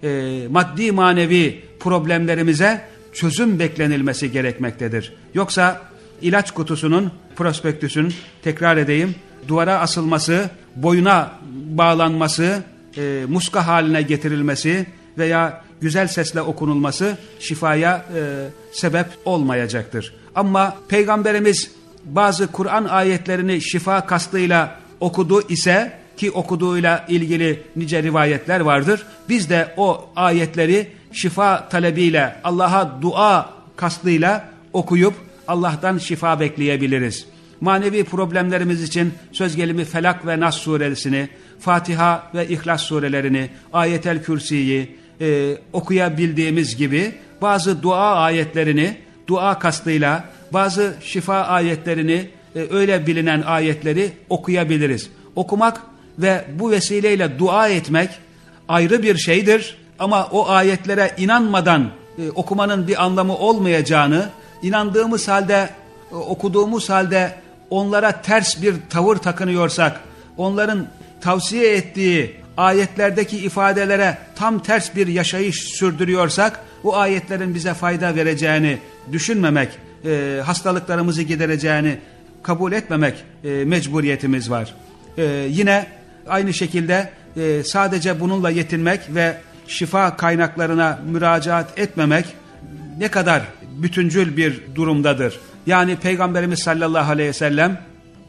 Speaker 1: maddi manevi problemlerimize çözüm beklenilmesi gerekmektedir. Yoksa ilaç kutusunun, prospektüsün, tekrar edeyim, duvara asılması, boyuna bağlanması, muska haline getirilmesi veya güzel sesle okunulması şifaya sebep olmayacaktır. Ama Peygamberimiz bazı Kur'an ayetlerini şifa kastıyla okudu ise, ki okuduğuyla ilgili nice rivayetler vardır, biz de o ayetleri şifa talebiyle, Allah'a dua kastıyla okuyup Allah'tan şifa bekleyebiliriz. Manevi problemlerimiz için söz gelimi Felak ve Nas suresini, Fatiha ve İhlas surelerini, Ayetel Kürsi'yi okuyabildiğimiz gibi bazı dua ayetlerini dua kastıyla, bazı şifa ayetlerini, öyle bilinen ayetleri okuyabiliriz. Okumak ve bu vesileyle dua etmek ayrı bir şeydir. Ama o ayetlere inanmadan okumanın bir anlamı olmayacağını, inandığımız halde, okuduğumuz halde onlara ters bir tavır takınıyorsak, onların tavsiye ettiği ayetlerdeki ifadelere tam ters bir yaşayış sürdürüyorsak, bu ayetlerin bize fayda vereceğini düşünmemek, hastalıklarımızı gidereceğini kabul etmemek mecburiyetimiz var. Yine aynı şekilde sadece bununla yetinmek ve şifa kaynaklarına müracaat etmemek ne kadar bütüncül bir durumdadır. Yani Peygamberimiz sallallahu aleyhi ve sellem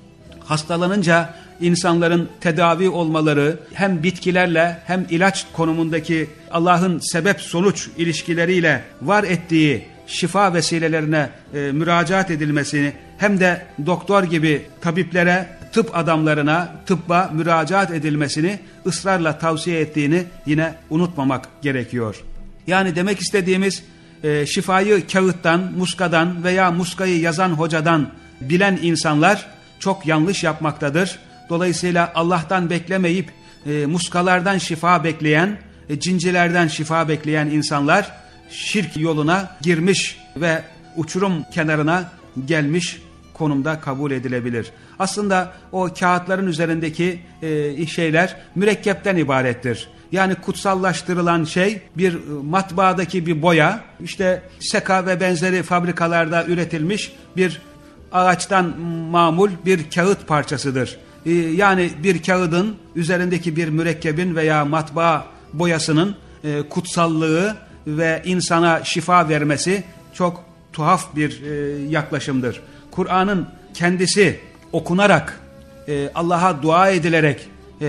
Speaker 1: hastalanınca insanların tedavi olmaları hem bitkilerle hem ilaç konumundaki Allah'ın sebep-sonuç ilişkileriyle var ettiği şifa vesilelerine müracaat edilmesini hem de doktor gibi tabiplere, tıp adamlarına, tıbba müracaat edilmesini ısrarla tavsiye ettiğini yine unutmamak gerekiyor. Yani demek istediğimiz şifayı kağıttan, muskadan veya muskayı yazan hocadan bilen insanlar çok yanlış yapmaktadır. Dolayısıyla Allah'tan beklemeyip muskalardan şifa bekleyen, cincilerden şifa bekleyen insanlar şirk yoluna girmiş ve uçurum kenarına gelmiş konumda kabul edilebilir. Aslında o kağıtların üzerindeki şeyler mürekkepten ibarettir. Yani kutsallaştırılan şey bir matbaadaki bir boya, işte seka ve benzeri fabrikalarda üretilmiş bir ağaçtan mamul bir kağıt parçasıdır. Yani bir kağıdın üzerindeki bir mürekkebin veya matbaa boyasının kutsallığı ve insana şifa vermesi çok tuhaf bir yaklaşımdır. Kur'an'ın kendisi okunarak, Allah'a dua edilerek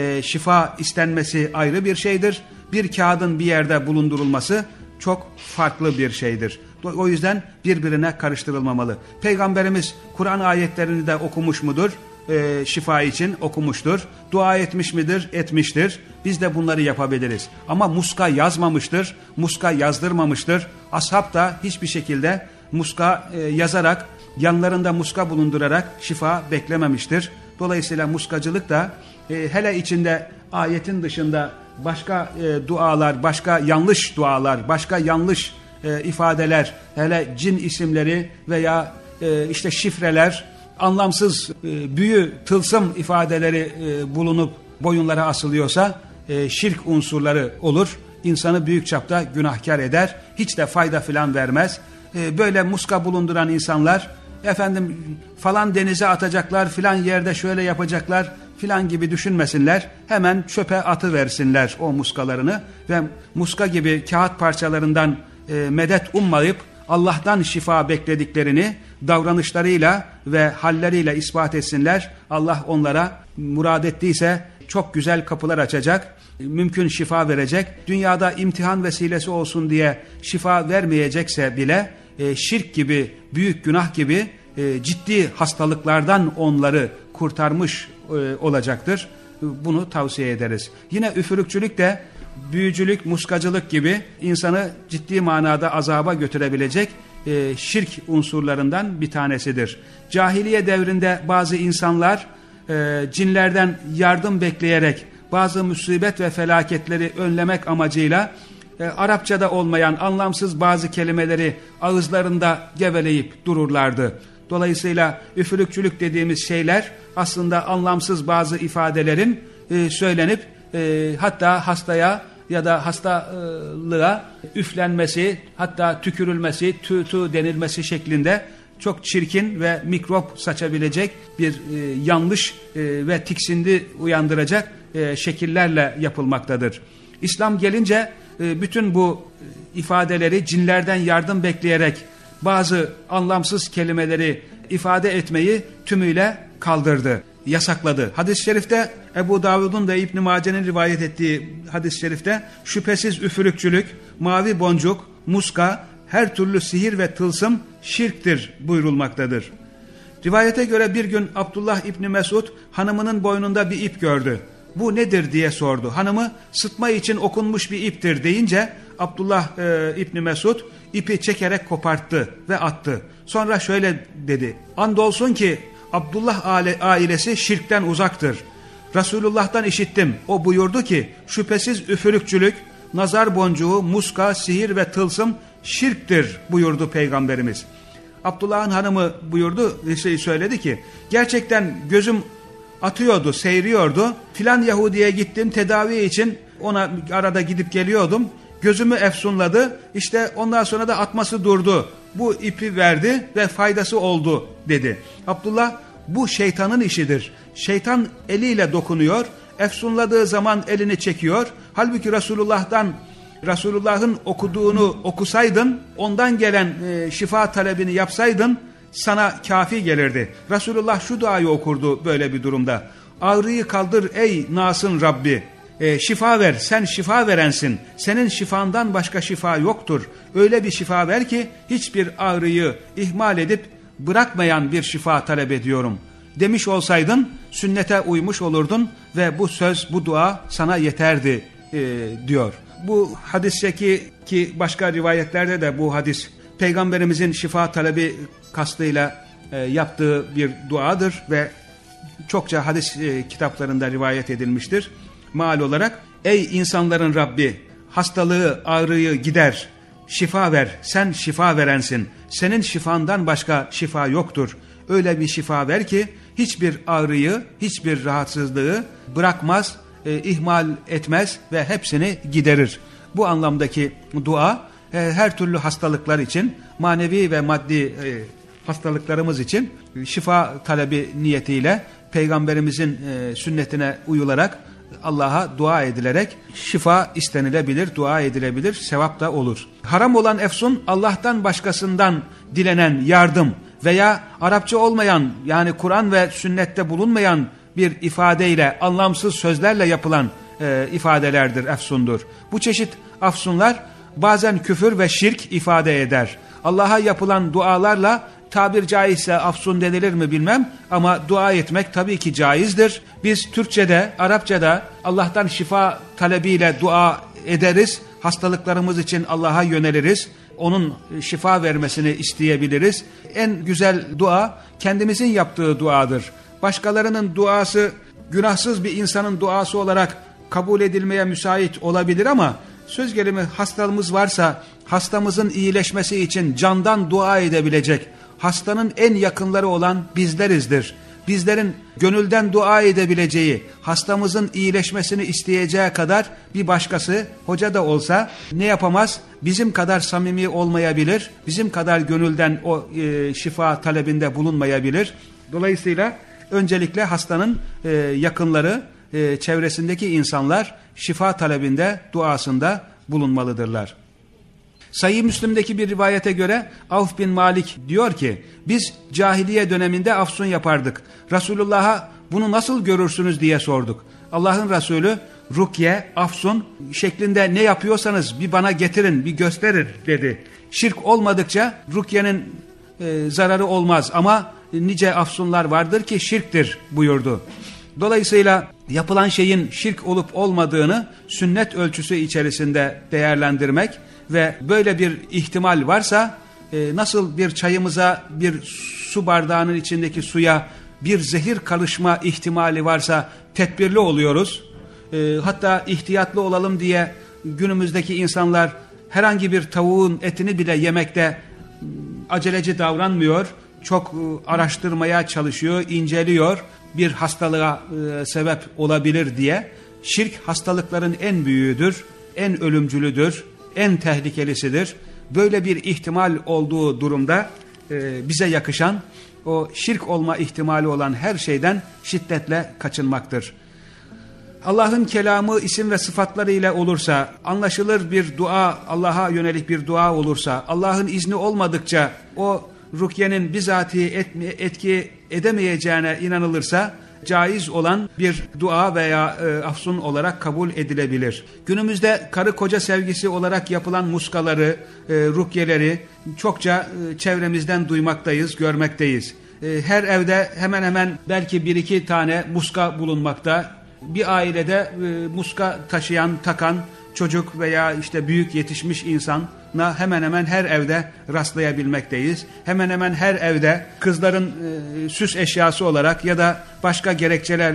Speaker 1: şifa istenmesi ayrı bir şeydir. Bir kağıdın bir yerde bulundurulması çok farklı bir şeydir. O yüzden birbirine karıştırılmamalı. Peygamberimiz Kur'an ayetlerini de okumuş mudur? Şifa için okumuştur. Dua etmiş midir? Etmiştir. Biz de bunları yapabiliriz. Ama muska yazmamıştır. Muska yazdırmamıştır. Ashab da hiçbir şekilde muska yazarak, yanlarında muska bulundurarak şifa beklememiştir. Dolayısıyla muskacılık da hele içinde ayetin dışında başka dualar, başka yanlış dualar, başka yanlış ifadeler, hele cin isimleri veya işte şifreler, anlamsız büyü, tılsım ifadeleri bulunup boyunlara asılıyorsa şirk unsurları olur. İnsanı büyük çapta günahkar eder. Hiç de fayda filan vermez. Böyle muska bulunduran insanlar efendim falan denize atacaklar, filan yerde şöyle yapacaklar filan gibi düşünmesinler. Hemen çöpe atıversinler o muskalarını ve muska gibi kağıt parçalarından medet ummayıp Allah'tan şifa beklediklerini davranışlarıyla ve halleriyle ispat etsinler. Allah onlara murad ettiyse çok güzel kapılar açacak, mümkün şifa verecek. Dünyada imtihan vesilesi olsun diye şifa vermeyecekse bile şirk gibi, büyük günah gibi ciddi hastalıklardan onları kurtarmış olacaktır. Bunu tavsiye ederiz. Yine üfürükçülük de büyücülük, muskacılık gibi insanı ciddi manada azaba götürebilecek şirk unsurlarından bir tanesidir. Cahiliye devrinde bazı insanlar cinlerden yardım bekleyerek bazı musibet ve felaketleri önlemek amacıyla Arapçada olmayan anlamsız bazı kelimeleri ağızlarında geveleyip dururlardı. Dolayısıyla üfürükçülük dediğimiz şeyler aslında anlamsız bazı ifadelerin söylenip hatta hastaya ya da hastalığa üflenmesi, hatta tükürülmesi, tü denilmesi şeklinde çok çirkin ve mikrop saçabilecek bir yanlış ve tiksindi uyandıracak şekillerle yapılmaktadır. İslam gelince bütün bu ifadeleri cinlerden yardım bekleyerek bazı anlamsız kelimeleri ifade etmeyi tümüyle kaldırdı, yasakladı. Hadis-i şerifte Ebu Davud'un da İbn-i Mace'nin rivayet ettiği hadis-i şerifte şüphesiz üfürükçülük, mavi boncuk, muska, her türlü sihir ve tılsım şirktir buyurulmaktadır. Rivayete göre bir gün Abdullah İbni Mesud hanımının boynunda bir ip gördü. Bu nedir diye sordu. Hanımı sıtma için okunmuş bir iptir deyince Abdullah İbni Mesud ipi çekerek koparttı ve attı. Sonra şöyle dedi. Andolsun ki Abdullah ailesi şirkten uzaktır. Resulullah'tan işittim. O buyurdu ki şüphesiz üfürükçülük, nazar boncuğu, muska, sihir ve tılsım şirktir buyurdu Peygamberimiz. Abdullah'ın hanımı söyledi ki gerçekten gözüm atıyordu, seyiriyordu. Filan Yahudi'ye gittim tedavi için, ona arada gidip geliyordum. Gözümü efsunladı. İşte ondan sonra da atması durdu. Bu ipi verdi ve faydası oldu dedi. Abdullah, bu şeytanın işidir. Şeytan eliyle dokunuyor. Efsunladığı zaman elini çekiyor. Halbuki Resulullah'ın okuduğunu okusaydın, ondan gelen şifa talebini yapsaydın sana kafi gelirdi. Resulullah şu duayı okurdu böyle bir durumda. Ağrıyı kaldır ey Nas'ın Rabbi. Şifa ver, sen şifa verensin. Senin şifandan başka şifa yoktur. Öyle bir şifa ver ki hiçbir ağrıyı ihmal edip bırakmayan bir şifa talep ediyorum. Demiş olsaydın sünnete uymuş olurdun ve bu söz, bu dua sana yeterdi diyor. Bu hadisteki ki başka rivayetlerde de bu hadis Peygamberimizin şifa talebi kastıyla yaptığı bir duadır ve çokça hadis kitaplarında rivayet edilmiştir. Maal olarak ey insanların Rabbi, hastalığı, ağrıyı gider, şifa ver, sen şifa verensin, senin şifandan başka şifa yoktur. Öyle bir şifa ver ki hiçbir ağrıyı, hiçbir rahatsızlığı bırakmaz, ihmal etmez ve hepsini giderir. Bu anlamdaki dua her türlü hastalıklar için, manevi ve maddi hastalıklarımız için şifa talebi niyetiyle Peygamberimizin sünnetine uyularak Allah'a dua edilerek şifa istenilebilir, dua edilebilir, sevap da olur. Haram olan efsun, Allah'tan başkasından dilenen yardım veya Arapça olmayan, yani Kur'an ve sünnette bulunmayan bir ifadeyle, anlamsız sözlerle yapılan ifadelerdir, efsundur. Bu çeşit afsunlar bazen küfür ve şirk ifade eder. Allah'a yapılan dualarla tabir caizse afsun denilir mi bilmem ama dua etmek tabii ki caizdir. Biz Türkçe'de, Arapça'da Allah'tan şifa talebiyle dua ederiz. Hastalıklarımız için Allah'a yöneliriz. Onun şifa vermesini isteyebiliriz. En güzel dua kendimizin yaptığı duadır. Başkalarının duası günahsız bir insanın duası olarak kabul edilmeye müsait olabilir ama söz gelimi hastamız varsa hastamızın iyileşmesi için candan dua edebilecek hastanın en yakınları olan bizlerizdir. Bizlerin gönülden dua edebileceği, hastamızın iyileşmesini isteyeceği kadar bir başkası, hoca da olsa ne yapamaz? Bizim kadar samimi olmayabilir, bizim kadar gönülden o şifa talebinde bulunmayabilir. Dolayısıyla öncelikle hastanın yakınları, çevresindeki insanlar şifa talebinde, duasında bulunmalıdırlar. Sahih Müslim'deki bir rivayete göre Avf bin Malik diyor ki biz cahiliye döneminde afsun yapardık. Resulullah'a bunu nasıl görürsünüz diye sorduk. Allah'ın Resulü rukye, afsun şeklinde ne yapıyorsanız bir bana getirin, bir gösterin dedi. Şirk olmadıkça rukyenin zararı olmaz ama nice afsunlar vardır ki şirktir buyurdu. Dolayısıyla yapılan şeyin şirk olup olmadığını sünnet ölçüsü içerisinde değerlendirmek ve böyle bir ihtimal varsa nasıl bir çayımıza bir su bardağının içindeki suya bir zehir karışma ihtimali varsa tedbirli oluyoruz. Hatta ihtiyatlı olalım diye günümüzdeki insanlar herhangi bir tavuğun etini bile yemekte aceleci davranmıyor. Çok araştırmaya çalışıyor, inceliyor. Bir hastalığa sebep olabilir diye. Şirk hastalıkların en büyüğüdür, en ölümcülüdür, en tehlikelisidir. Böyle bir ihtimal olduğu durumda bize yakışan o şirk olma ihtimali olan her şeyden şiddetle kaçınmaktır. Allah'ın kelamı isim ve sıfatları ile olursa, anlaşılır bir dua, Allah'a yönelik bir dua olursa, Allah'ın izni olmadıkça o rukyenin bizatihi etki edemeyeceğine inanılırsa, caiz olan bir dua veya afsun olarak kabul edilebilir. Günümüzde karı koca sevgisi olarak yapılan muskaları, rukyeleri çokça çevremizden duymaktayız, görmekteyiz. Her evde hemen hemen belki bir iki tane muska bulunmakta. Bir ailede muska taşıyan, takan çocuk veya işte büyük yetişmiş insana hemen hemen her evde rastlayabilmekteyiz. Hemen hemen her evde kızların süs eşyası olarak ya da başka gerekçelerle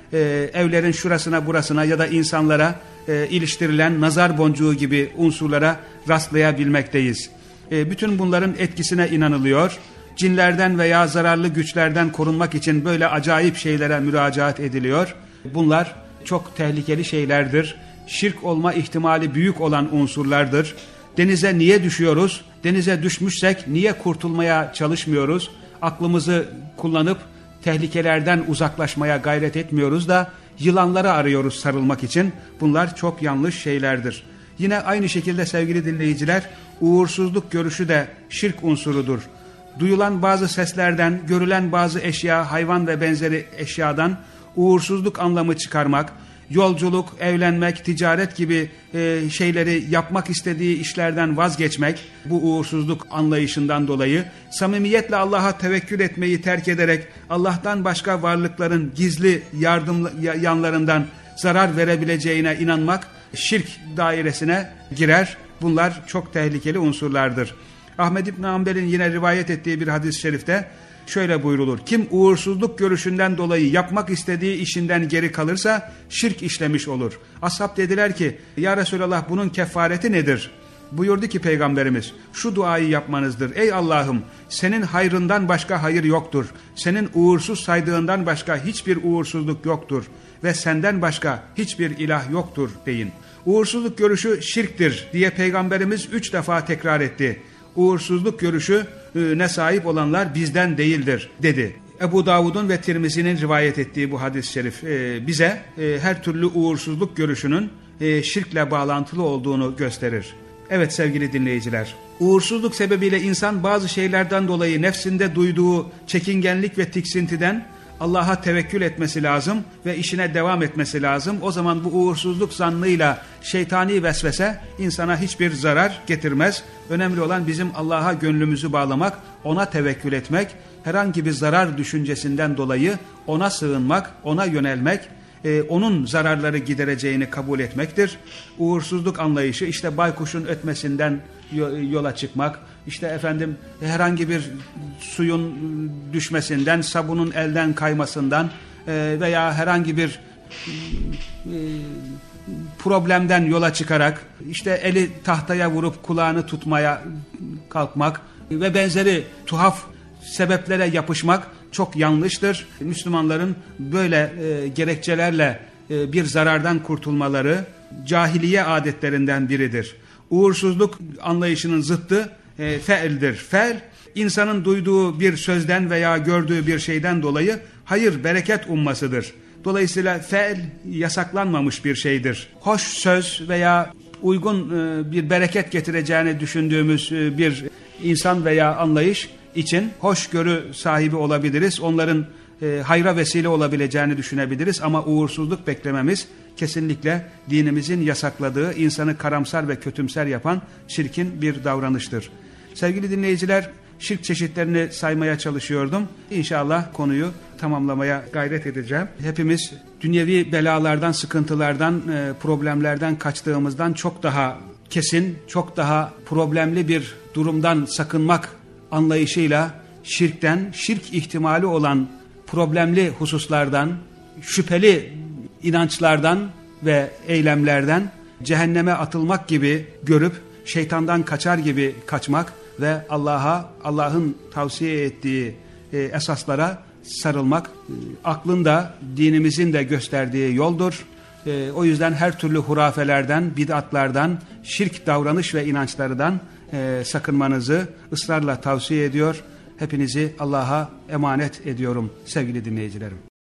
Speaker 1: evlerin şurasına burasına ya da insanlara iliştirilen nazar boncuğu gibi unsurlara rastlayabilmekteyiz. Bütün bunların etkisine inanılıyor. Cinlerden veya zararlı güçlerden korunmak için böyle acayip şeylere müracaat ediliyor. Bunlar çok tehlikeli şeylerdir. Şirk olma ihtimali büyük olan unsurlardır. Denize niye düşüyoruz? Denize düşmüşsek niye kurtulmaya çalışmıyoruz? Aklımızı kullanıp tehlikelerden uzaklaşmaya gayret etmiyoruz da yılanları arıyoruz sarılmak için. Bunlar çok yanlış şeylerdir. Yine aynı şekilde sevgili dinleyiciler, uğursuzluk görüşü de şirk unsurudur. Duyulan bazı seslerden, görülen bazı eşya, hayvan ve benzeri eşyadan uğursuzluk anlamı çıkarmak, yolculuk, evlenmek, ticaret gibi şeyleri yapmak istediği işlerden vazgeçmek, bu uğursuzluk anlayışından dolayı samimiyetle Allah'a tevekkül etmeyi terk ederek Allah'tan başka varlıkların gizli yanlarından zarar verebileceğine inanmak şirk dairesine girer. Bunlar çok tehlikeli unsurlardır. Ahmed İbn Hanbel'in yine rivayet ettiği bir hadis-i şerifte şöyle buyrulur: kim uğursuzluk görüşünden dolayı yapmak istediği işinden geri kalırsa şirk işlemiş olur. Ashab dediler ki, ya Resulallah bunun kefareti nedir? Buyurdu ki Peygamberimiz, şu duayı yapmanızdır: ey Allah'ım, senin hayrından başka hayır yoktur. Senin uğursuz saydığından başka hiçbir uğursuzluk yoktur. Ve senden başka hiçbir ilah yoktur deyin. Uğursuzluk görüşü şirktir diye Peygamberimiz 3 defa tekrar etti. Uğursuzluk görüşüne sahip olanlar bizden değildir dedi. Ebu Davud'un ve Tirmizi'nin rivayet ettiği bu hadis-i şerif bize her türlü uğursuzluk görüşünün şirkle bağlantılı olduğunu gösterir. Evet sevgili dinleyiciler, uğursuzluk sebebiyle insan bazı şeylerden dolayı nefsinde duyduğu çekingenlik ve tiksintiden Allah'a tevekkül etmesi lazım ve işine devam etmesi lazım. O zaman bu uğursuzluk zannıyla şeytani vesvese insana hiçbir zarar getirmez. Önemli olan bizim Allah'a gönlümüzü bağlamak, ona tevekkül etmek, herhangi bir zarar düşüncesinden dolayı ona sığınmak, ona yönelmek, onun zararları gidereceğini kabul etmektir. Uğursuzluk anlayışı işte baykuşun ötmesinden yola çıkmak, işte efendim herhangi bir suyun düşmesinden, sabunun elden kaymasından veya herhangi bir problemden yola çıkarak işte eli tahtaya vurup kulağını tutmaya kalkmak ve benzeri tuhaf sebeplere yapışmak çok yanlıştır. Müslümanların böyle gerekçelerle bir zarardan kurtulmaları cahiliye adetlerinden biridir. Uğursuzluk anlayışının zıttı fe'ldir. Fe'l, insanın duyduğu bir sözden veya gördüğü bir şeyden dolayı hayır, bereket ummasıdır. Dolayısıyla fe'l yasaklanmamış bir şeydir. Hoş söz veya uygun bir bereket getireceğini düşündüğümüz bir insan veya anlayış için hoşgörü sahibi olabiliriz. Onların hayra vesile olabileceğini düşünebiliriz ama uğursuzluk beklememiz kesinlikle dinimizin yasakladığı, insanı karamsar ve kötümser yapan çirkin bir davranıştır. Sevgili dinleyiciler, şirk çeşitlerini saymaya çalışıyordum. İnşallah konuyu tamamlamaya gayret edeceğim. Hepimiz dünyevi belalardan, sıkıntılardan, problemlerden kaçtığımızdan çok daha kesin, çok daha problemli bir durumdan sakınmak anlayışıyla şirkten, şirk ihtimali olan problemli hususlardan, şüpheli inançlardan ve eylemlerden cehenneme atılmak gibi görüp şeytandan kaçar gibi kaçmak ve Allah'ın tavsiye ettiği esaslara sarılmak aklın da dinimizin de gösterdiği yoldur. O yüzden her türlü hurafelerden, bid'atlardan, şirk davranış ve inançlardan sakınmanızı ısrarla tavsiye ediyor. Hepinizi Allah'a emanet ediyorum sevgili dinleyicilerim.